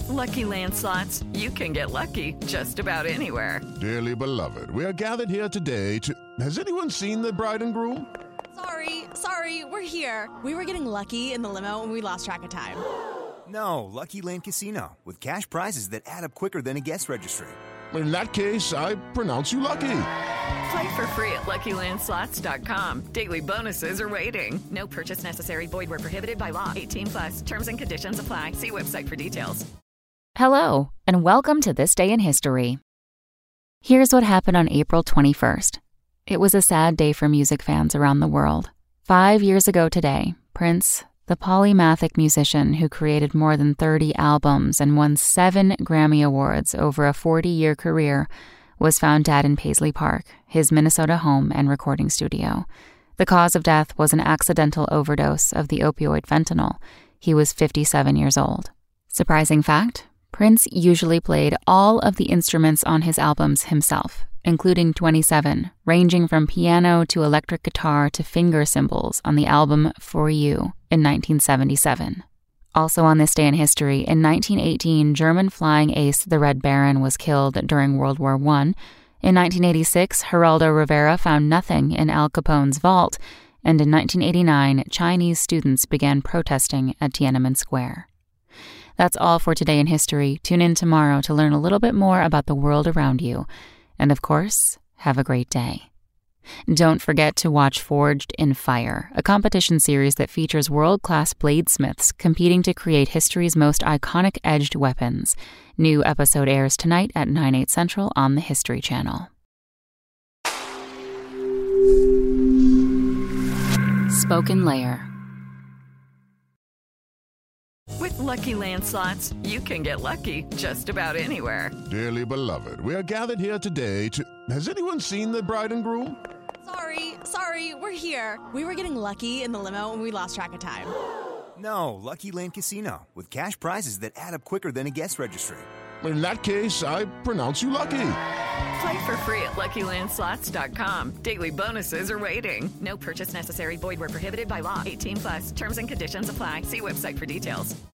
With Lucky Land Slots, you can get lucky just about anywhere. Dearly beloved, we are gathered here today to... Has anyone seen the bride and groom? Sorry, we're here. We were getting lucky in the limo and we lost track of time. No, Lucky Land Casino, with cash prizes that add up quicker than a guest registry. In that case, I pronounce you lucky. Play for free at LuckyLandSlots.com. Daily bonuses are waiting. No purchase necessary. Void where prohibited by law. 18+. Terms and conditions apply. See website for details. Hello, and welcome to This Day in History. Here's what happened on April 21st. It was a sad day for music fans around the world. 5 years ago today, Prince, the polymathic musician who created more than 30 albums and won 7 Grammy Awards over a 40-year career, was found dead in Paisley Park, his Minnesota home and recording studio. The cause of death was an accidental overdose of the opioid fentanyl. He was 57 years old. Surprising fact, Prince usually played all of the instruments on his albums himself, including 27, ranging from piano to electric guitar to finger cymbals on the album For You in 1977. Also on this day in history, in 1918, German flying ace the Red Baron was killed during World War I. In 1986, Geraldo Rivera found nothing in Al Capone's vault, and in 1989, Chinese students began protesting at Tiananmen Square. That's all for today in history. Tune in tomorrow to learn a little bit more about the world around you. And of course, have a great day. Don't forget to watch Forged in Fire, a competition series that features world-class bladesmiths competing to create history's most iconic edged weapons. New episode airs tonight at 9/8 Central on the History Channel. Spoken Layer. With Lucky Land Slots, you can get lucky just about anywhere. Dearly beloved, we are gathered here today to... Has anyone seen the bride and groom? Sorry, we're here. We were getting lucky in the limo and we lost track of time. No, Lucky Land Casino, with cash prizes that add up quicker than a guest registry. In that case, I pronounce you lucky. Play for free at LuckyLandSlots.com. Daily bonuses are waiting. No purchase necessary. Void where prohibited by law. 18+. Terms and conditions apply. See website for details.